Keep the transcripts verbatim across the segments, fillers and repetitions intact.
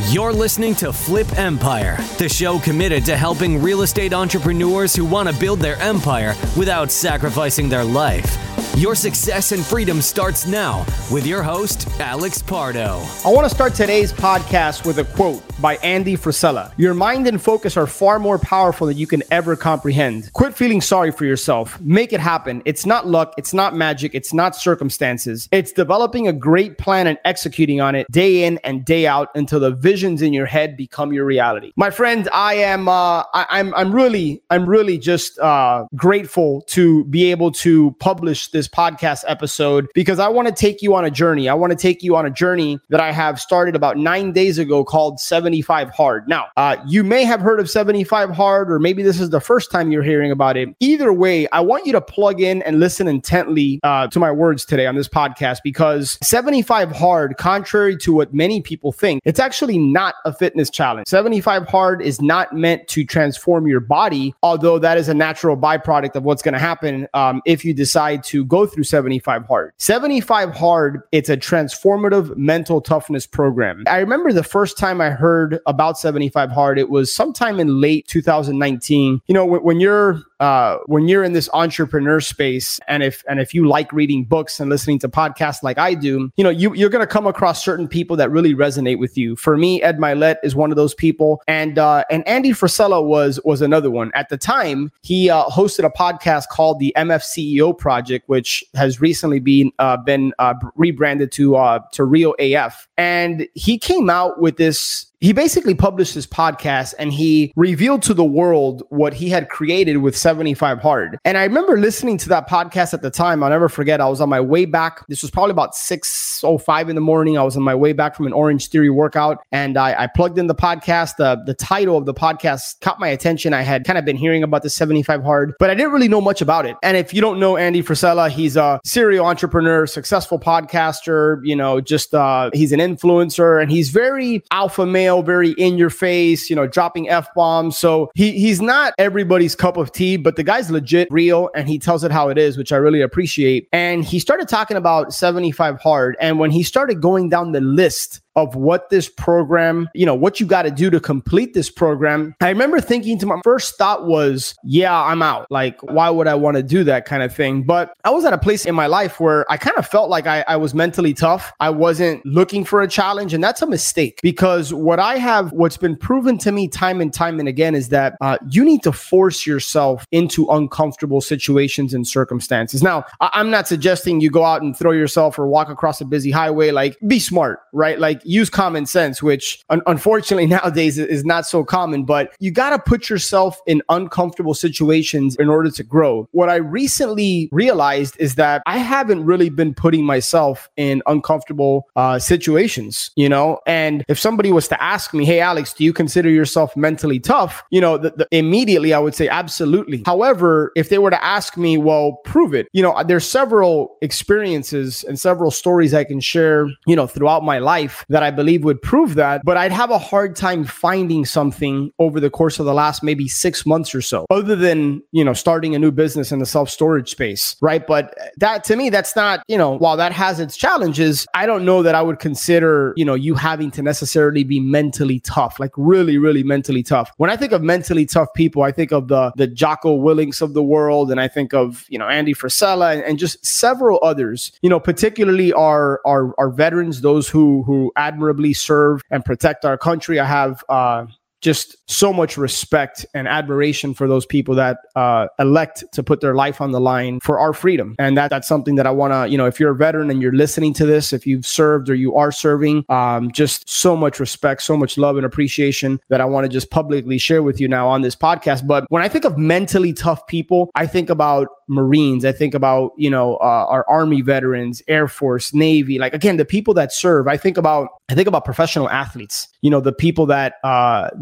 You're listening to Flip Empire, the show committed to helping real estate entrepreneurs who want to build their empire without sacrificing their life. Your success and freedom starts now with your host, Alex Pardo. I want to start today's podcast with a quote by Andy Frisella. Your mind and focus are far more powerful than you can ever comprehend. Quit feeling sorry for yourself. Make it happen. It's not luck. It's not magic. It's not circumstances. It's developing a great plan and executing on it day in and day out until the visions in your head become your reality. My friend, I am, uh, I, I'm, I'm really, I'm really just uh, grateful to be able to publish this podcast episode because I want to take you on a journey. I want to take you on a journey that I have started about nine days ago called seventy-five Hard. Now, uh, you may have heard of seventy-five Hard, or maybe this is the first time you're hearing about it. Either way, I want you to plug in and listen intently uh, to my words today on this podcast, because seventy-five Hard, contrary to what many people think, it's actually not a fitness challenge. seventy-five Hard is not meant to transform your body, although that is a natural byproduct of what's going to happen um, if you decide to go through seventy-five Hard. seventy-five Hard, it's a transformative mental toughness program. I remember the first time I heard about seventy-five Hard, it was sometime in late two thousand nineteen. You know, when, when you're uh, when you're in this entrepreneur space, and if and if you like reading books and listening to podcasts like I do, you know, you, you're going to come across certain people that really resonate with you. For me, Ed Mylett is one of those people, and uh, and Andy Frisella was was another one. At the time, he uh, hosted a podcast called the M F C E O Project, which has recently been uh, been uh, rebranded to uh, to Real A F, and he came out with this. He basically published his podcast and he revealed to the world what he had created with seventy-five Hard. And I remember listening to that podcast at the time. I'll never forget. I was on my way back. This was probably about six oh five in the morning. I was on my way back from an Orange Theory workout, and I, I plugged in the podcast. The, the title of the podcast caught my attention. I had kind of been hearing about the seventy-five Hard, but I didn't really know much about it. And if you don't know Andy Frisella, he's a serial entrepreneur, successful podcaster, you know, just uh, he's an influencer, and he's very alpha male, very in your face, you know, dropping F-bombs. So he he's not everybody's cup of tea, but the guy's legit real and he tells it how it is, which I really appreciate. And he started talking about seventy-five Hard. And when he started going down the list of what this program, you know, what you got to do to complete this program, I remember thinking to my first thought was, yeah, I'm out. Like, why would I want to do that kind of thing? But I was at a place in my life where I kind of felt like I, I was mentally tough. I wasn't looking for a challenge. And that's a mistake, because what I have, what's been proven to me time and time and again is that uh, you need to force yourself into uncomfortable situations and circumstances. Now, I- I'm not suggesting you go out and throw yourself or walk across a busy highway. Like, be smart, right? Like, use common sense, which un- unfortunately nowadays is not so common, but you got to put yourself in uncomfortable situations in order to grow. What I recently realized is that I haven't really been putting myself in uncomfortable uh, situations, you know, and if somebody was to ask me, hey, Alex, do you consider yourself mentally tough? You know, the, the, immediately I would say, absolutely. However, if they were to ask me, well, prove it, you know, there's several experiences and several stories I can share, you know, throughout my life that I believe would prove that, but I'd have a hard time finding something over the course of the last maybe six months or so, other than, you know, starting a new business in the self-storage space, right? But that, to me, that's not, you know, while that has its challenges, I don't know that I would consider, you know, you having to necessarily be mentally tough, like really, really mentally tough. When I think of mentally tough people, I think of the, the Jocko Willinks of the world, and I think of, you know, Andy Frisella and, and just several others, you know, particularly our, our, our veterans, those who, who admirably serve and protect our country. I have uh, just so much respect and admiration for those people that uh, elect to put their life on the line for our freedom. And that that's something that I want to, you know, if you're a veteran and you're listening to this, if you've served or you are serving, um, just so much respect, so much love and appreciation that I want to just publicly share with you now on this podcast. But when I think of mentally tough people, I think about Marines. I think about, you know, uh, our Army veterans, Air Force, Navy, like, again, the people that serve. I think about, I think about professional athletes, you know, the people that, uh,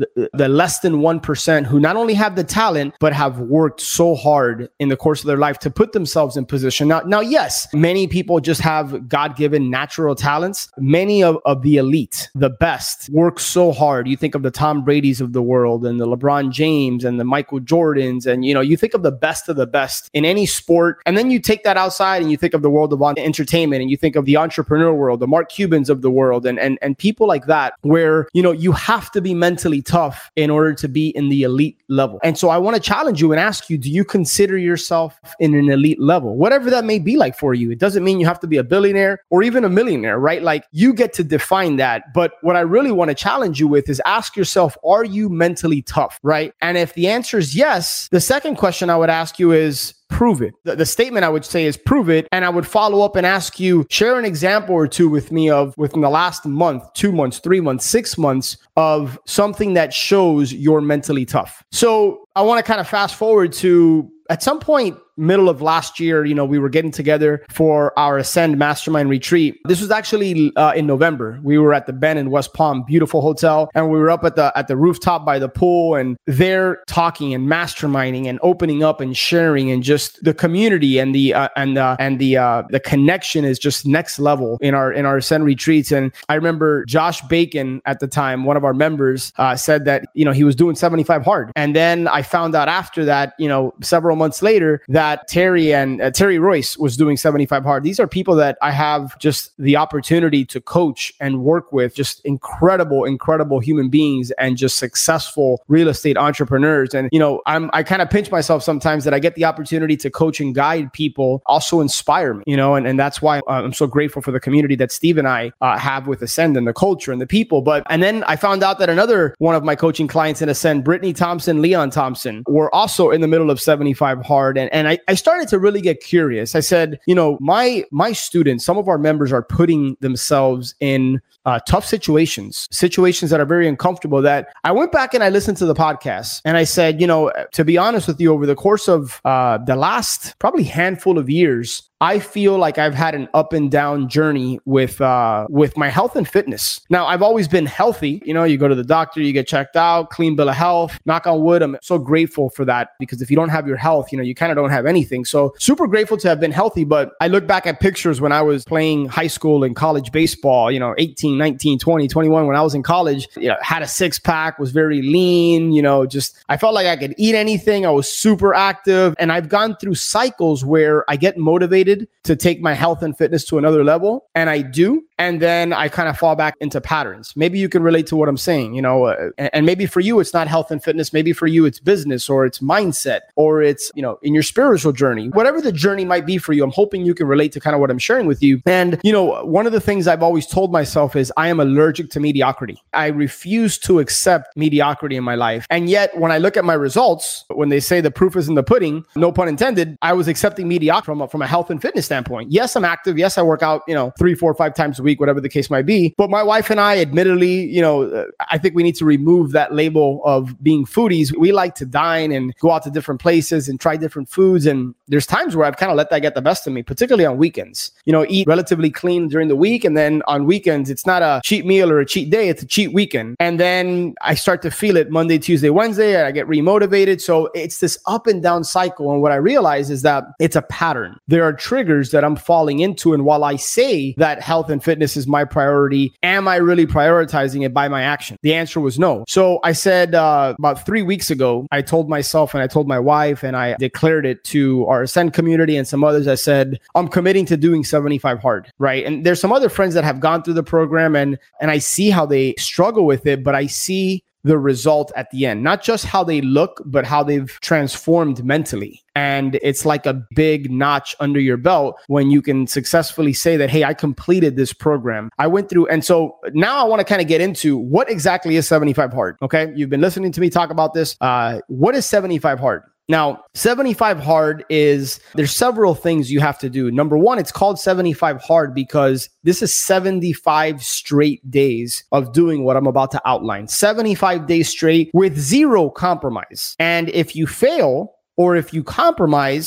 the, the less than one percent who not only have the talent, but have worked so hard in the course of their life to put themselves in position. Now, now yes, many people just have God-given natural talents. Many of, of the elite, the best, work so hard. You think of the Tom Brady's of the world and the LeBron James and the Michael Jordans. And, you know, you think of the best of the best in any sport. And then you take that outside and you think of the world of entertainment and you think of the entrepreneur world, the Mark Cubans of the world and, and, and people like that, where, you know, you have to be mentally tough in order to be in the elite level. And so I want to challenge you and ask you, do you consider yourself in an elite level? Whatever that may be like for you. It doesn't mean you have to be a billionaire or even a millionaire, right? Like you get to define that. But what I really want to challenge you with is ask yourself, are you mentally tough, right? And if the answer is yes, the second question I would ask you is, prove it. The, the statement I would say is prove it. And I would follow up and ask you, share an example or two with me of within the last month, two months, three months, six months of something that shows you're mentally tough. So I want to kind of fast forward to at some point, middle of last year, you know, we were getting together for our Ascend Mastermind Retreat. This was actually uh, in November. We were at the Ben in West Palm, beautiful hotel, and we were up at the at the rooftop by the pool, and they're talking and masterminding and opening up and sharing, and just the community and the uh, and uh, and the uh, the connection is just next level in our in our Ascend retreats. And I remember Josh Bacon at the time, one of our members, uh, said that you know he was doing seventy-five hard, and then I found out after that, you know, several months later, that Terry and uh, Terry Royce was doing seventy-five hard. These are people that I have just the opportunity to coach and work with, just incredible, incredible human beings and just successful real estate entrepreneurs. And, you know, I'm, I kind of pinch myself sometimes that I get the opportunity to coach and guide people, also inspire me, you know, and, and that's why uh, I'm so grateful for the community that Steve and I uh, have with Ascend and the culture and the people. But, and then I found out that another one of my coaching clients in Ascend, Brittany Thompson, Leon Thompson, were also in the middle of seventy-five hard. And, and I, I started to really get curious. I said, you know, my, my students, some of our members are putting themselves in uh, tough situations, situations that are very uncomfortable, that I went back and I listened to the podcast and I said, you know, to be honest with you, over the course of uh, the last probably handful of years, I feel like I've had an up and down journey with uh, with my health and fitness. Now, I've always been healthy. You know, you go to the doctor, you get checked out, clean bill of health, knock on wood. I'm so grateful for that, because if you don't have your health, you know, you kind of don't have anything. So super grateful to have been healthy. But I look back at pictures when I was playing high school and college baseball, you know, eighteen, nineteen, twenty, twenty-one, when I was in college, you know, had a six pack, was very lean, you know, just, I felt like I could eat anything. I was super active. And I've gone through cycles where I get motivated to take my health and fitness to another level. And I do. And then I kind of fall back into patterns. Maybe you can relate to what I'm saying, you know, uh, and maybe for you, it's not health and fitness. Maybe for you, it's business, or it's mindset, or it's, you know, in your spiritual journey, whatever the journey might be for you. I'm hoping you can relate to kind of what I'm sharing with you. And, you know, one of the things I've always told myself is I am allergic to mediocrity. I refuse to accept mediocrity in my life. And yet when I look at my results, when they say the proof is in the pudding, no pun intended, I was accepting mediocrity from a, from a health and fitness standpoint. Yes, I'm active. Yes, I work out, you know, three, four, five times a week, whatever the case might be. But my wife and I, admittedly, you know, uh, I think we need to remove that label of being foodies. We like to dine and go out to different places and try different foods. And there's times where I've kind of let that get the best of me, particularly on weekends. You know, eat relatively clean during the week. And then on weekends, it's not a cheat meal or a cheat day. It's a cheat weekend. And then I start to feel it Monday, Tuesday, Wednesday, and I get remotivated. So it's this up and down cycle. And what I realize is that it's a pattern. There are triggers that I'm falling into. And while I say that health and fitness is my priority, am I really prioritizing it by my action? The answer was no. So I said uh, about three weeks ago, I told myself and I told my wife, and I declared it to our Ascend community and some others. I said, I'm committing to doing seventy-five hard, right? And there's some other friends that have gone through the program, and and I see how they struggle with it, but I see the result at the end, not just how they look, but how they've transformed mentally. And it's like a big notch under your belt when you can successfully say that, hey, I completed this program. I went through. And so now I want to kind of get into what exactly is seventy-five hard. Okay. You've been listening to me talk about this. Uh, what is seventy-five hard? Now, seventy-five hard is, there's several things you have to do. Number one, it's called seventy-five hard because this is seventy-five straight days of doing what I'm about to outline. seventy-five days straight with zero compromise. And if you fail, or if you compromise,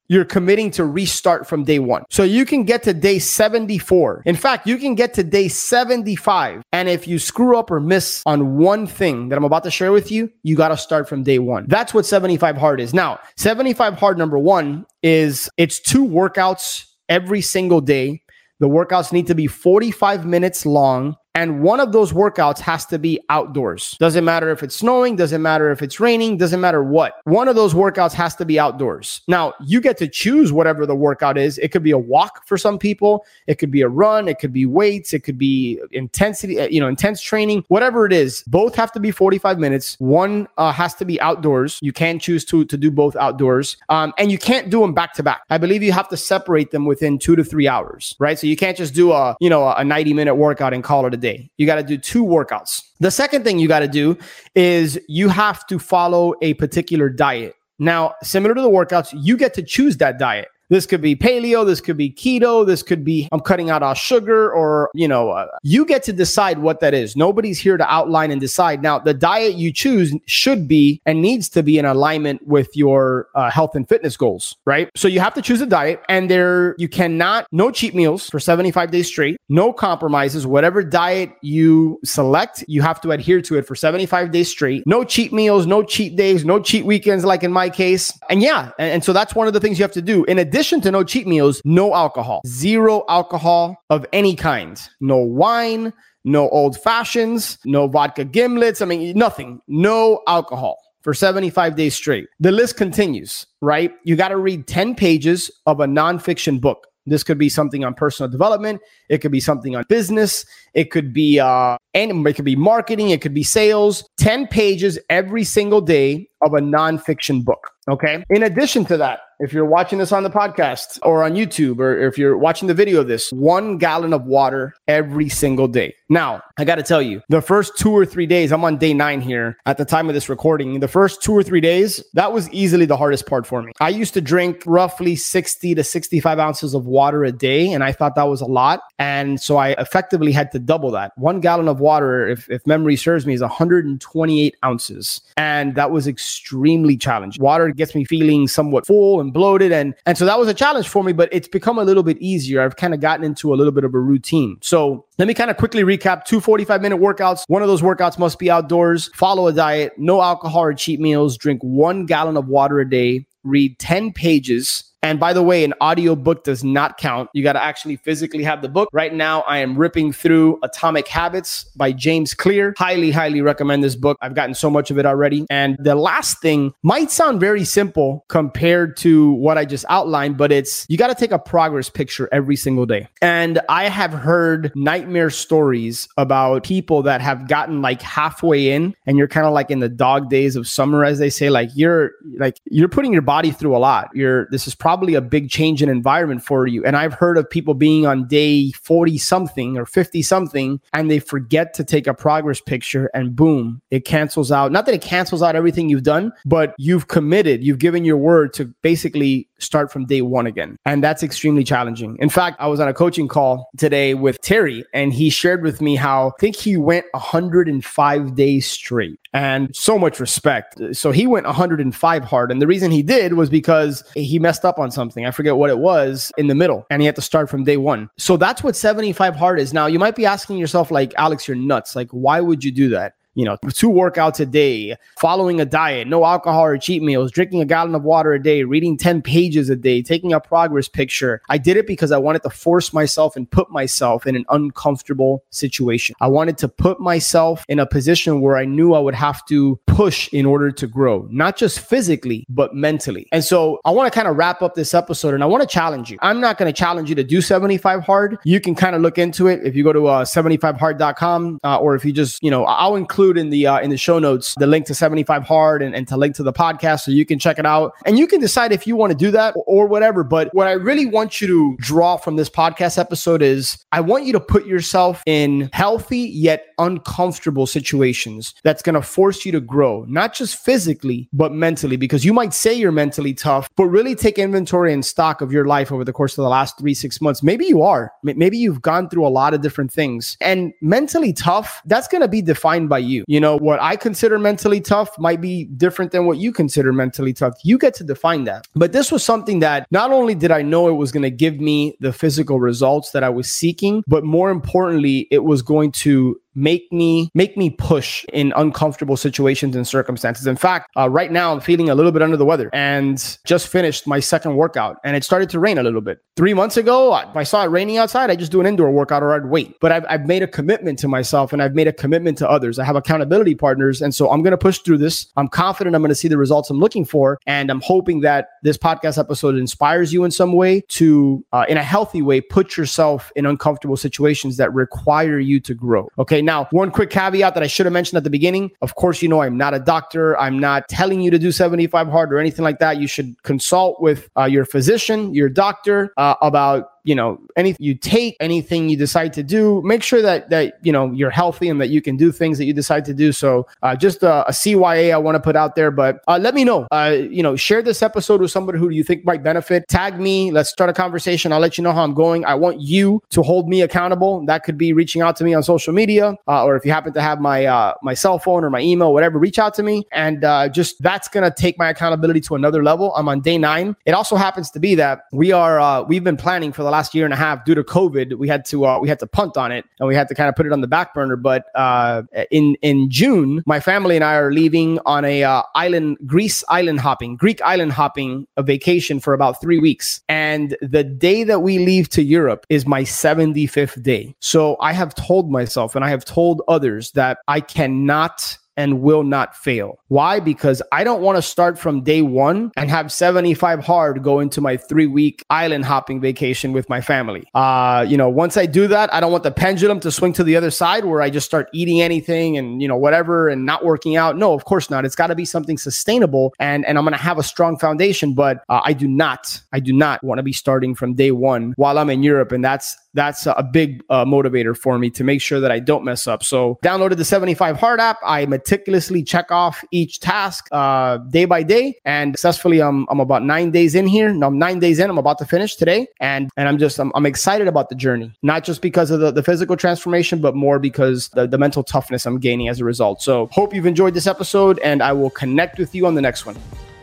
you're committing to restart from day one. So you can get to day seventy-four. In fact, you can get to day seventy-five. And if you screw up or miss on one thing that I'm about to share with you, you got to start from day one. That's what seventy-five hard is. Now, seventy-five hard, number one, is it's two workouts every single day. The workouts need to be forty-five minutes long. And one of those workouts has to be outdoors. Doesn't matter if it's snowing, doesn't matter if it's raining, doesn't matter what. One of those workouts has to be outdoors. Now, you get to choose whatever the workout is. It could be a walk for some people. It could be a run. It could be weights. It could be intensity, you know, intense training, whatever it is. Both have to be forty-five minutes. One uh, has to be outdoors. You can choose to, to do both outdoors. Um, and you can't do them back to back. I believe you have to separate them within two to three hours, right? So you can't just do a, you know, a ninety minute workout and call it a day. You got to do two workouts. The second thing you got to do is you have to follow a particular diet. Now, similar to the workouts, you get to choose that diet. This could be paleo, this could be keto, this could be I'm cutting out all sugar, or, you know, uh, you get to decide what that is. Nobody's here to outline and decide. Now, the diet you choose should be and needs to be in alignment with your uh, health and fitness goals, right? So you have to choose a diet, and there you cannot, no cheat meals for seventy-five days straight, no compromises. Whatever diet you select, you have to adhere to it for seventy-five days straight. No cheat meals, no cheat days, no cheat weekends, like in my case. And yeah, and, and so that's one of the things you have to do. In addition addition to no cheat meals, no alcohol, zero alcohol of any kind, no wine, no old fashions, no vodka gimlets. I mean, nothing, no alcohol for seventy-five days straight. The list continues, right? You got to read ten pages of a nonfiction book. This could be something on personal development. It could be something on business. It could be, uh, and it could be marketing. It could be sales. ten pages every single day of a nonfiction book. Okay. In addition to that, if you're watching this on the podcast or on YouTube, or if you're watching the video of this, one gallon of water every single day. Now, I got to tell you, the first two or three days, I'm on day nine here at the time of this recording. The first two or three days, that was easily the hardest part for me. I used to drink roughly sixty to sixty-five ounces of water a day, and I thought that was a lot. And so I effectively had to double that. One gallon of water, if, if memory serves me, is one hundred twenty-eight ounces. And that was extremely challenging. Water gets me feeling somewhat full and bloated. And, and so that was a challenge for me, but it's become a little bit easier. I've kind of gotten into a little bit of a routine. So let me kind of quickly recap two forty-five minute workouts. One of those workouts must be outdoors, follow a diet, no alcohol or cheat meals, drink one gallon of water a day, read ten pages. And by the way, an audio book does not count. You got to actually physically have the book. Right now, I am ripping through Atomic Habits by James Clear. Highly, highly recommend this book. I've gotten so much of it already. And the last thing might sound very simple compared to what I just outlined, but it's you got to take a progress picture every single day. And I have heard nightmare stories about people that have gotten like halfway in, and you're kind of like in the dog days of summer, as they say. Like you're like you're putting your body through a lot. You're this is probably Probably a big change in environment for you. And I've heard of people being on day forty something or fifty something, and they forget to take a progress picture, and boom, it cancels out. Not that it cancels out everything you've done, but you've committed, you've given your word to basically start from day one again. And that's extremely challenging. In fact, I was on a coaching call today with Terry, and he shared with me how I think he went one hundred five days straight, and so much respect. So he went one hundred five hard. And the reason he did was because he messed up on something. I forget what it was in the middle, and he had to start from day one. So that's what seventy-five hard is. Now, you might be asking yourself, like, Alex, you're nuts. Like, why would you do that? You know, two workouts a day, following a diet, no alcohol or cheat meals, drinking a gallon of water a day, reading ten pages a day, taking a progress picture. I did it because I wanted to force myself and put myself in an uncomfortable situation. I wanted to put myself in a position where I knew I would have to push in order to grow, not just physically, but mentally. And so I want to kind of wrap up this episode, and I want to challenge you. I'm not going to challenge you to do seventy-five hard. You can kind of look into it if you go to uh, seventy-five hard dot com, uh, or if you just, you know, I'll include in the uh, in the show notes the link to seventy-five hard and, and to link to the podcast, so you can check it out, and you can decide if you want to do that or, or whatever. But what I really want you to draw from this podcast episode is I want you to put yourself in healthy yet uncomfortable situations that's going to force you to grow, not just physically, but mentally, because you might say you're mentally tough, but really take inventory and stock of your life over the course of the last three, six months. Maybe you are. Maybe you've gone through a lot of different things, and mentally tough, that's going to be defined by you. you. You know, what I consider mentally tough might be different than what you consider mentally tough. You get to define that. But this was something that not only did I know it was going to give me the physical results that I was seeking, but more importantly, it was going to make me make me push in uncomfortable situations and circumstances. In fact, uh, right now I'm feeling a little bit under the weather and just finished my second workout, and it started to rain a little bit. Three months ago, if I saw it raining outside, I just do an indoor workout or I'd wait. But I've, I've made a commitment to myself, and I've made a commitment to others. I have accountability partners, and so I'm going to push through this. I'm confident I'm going to see the results I'm looking for, and I'm hoping that this podcast episode inspires you in some way to, uh, in a healthy way, put yourself in uncomfortable situations that require you to grow. Okay. Now, one quick caveat that I should have mentioned at the beginning. Of course, you know, I'm not a doctor. I'm not telling you to do seventy-five hard or anything like that. You should consult with uh, your physician, your doctor, uh, about you know, anything you take, anything you decide to do, make sure that, that, you know, you're healthy and that you can do things that you decide to do. So uh, just a, a C Y A I want to put out there, but uh, let me know, uh, you know, share this episode with somebody who you think might benefit. Tag me. Let's start a conversation. I'll let you know how I'm going. I want you to hold me accountable. That could be reaching out to me on social media, uh, or if you happen to have my, uh, my cell phone or my email, whatever, reach out to me. And uh, just that's going to take my accountability to another level. I'm on day nine. It also happens to be that we are, uh, we've been planning for the last year and a half due to COVID. We had to uh, we had to punt on it, and we had to kind of put it on the back burner. But uh, in in June, my family and I are leaving on a uh, island Greece island hopping Greek island hopping a vacation for about three weeks. And the day that we leave to Europe is my seventy-fifth day. So I have told myself, and I have told others, that I cannot and will not fail. Why? Because I don't want to start from day one and have seventy-five hard go into my three week island hopping vacation with my family. Uh, you know, once I do that, I don't want the pendulum to swing to the other side where I just start eating anything and, you know, whatever and not working out. No, of course not. It's got to be something sustainable, and, and I'm going to have a strong foundation, but uh, I do not, I do not want to be starting from day one while I'm in Europe. And that's, that's a big uh, motivator for me to make sure that I don't mess up. So downloaded the seventy-five hard app. I meticulously check off each task uh, day by day, and successfully I'm, I'm about nine days in here. No, I'm nine days in. I'm about to finish today. And, and I'm just, I'm, I'm excited about the journey, not just because of the, the physical transformation, but more because the, the mental toughness I'm gaining as a result. So hope you've enjoyed this episode, and I will connect with you on the next one.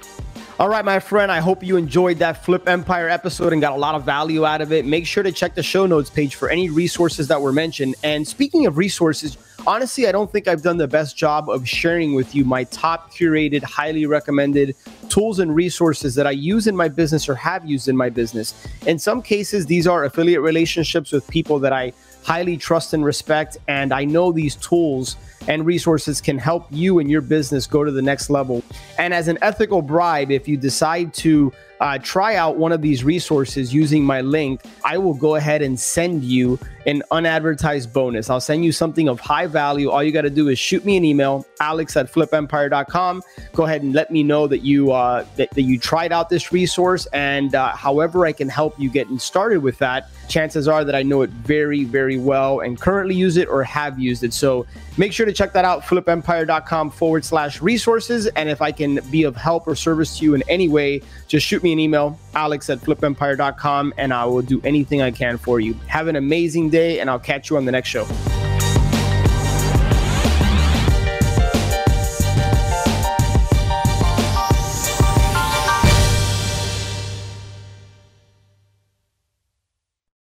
All right, my friend, I hope you enjoyed that Flip Empire episode and got a lot of value out of it. Make sure to check the show notes page for any resources that were mentioned. And speaking of resources, honestly, I don't think I've done the best job of sharing with you my top curated, highly recommended tools and resources that I use in my business or have used in my business. In some cases, these are affiliate relationships with people that I highly trust and respect, and I know these tools and resources can help you and your business go to the next level. And as an ethical bribe, if you decide to uh, try out one of these resources using my link, I will go ahead and send you an unadvertised bonus. I'll send you something of high value. All you got to do is shoot me an email, alex at flip empire dot com. Go ahead and let me know that you uh, that, that you tried out this resource, and uh, however I can help you getting started with that, chances are that I know it very, very well and currently use it or have used it. So make sure to check that out, flip empire dot com forward slash resources. And if I can be of help or service to you in any way, just shoot me an email, alex at flip empire dot com, and I will do anything I can for you. Have an amazing day, and I'll catch you on the next show.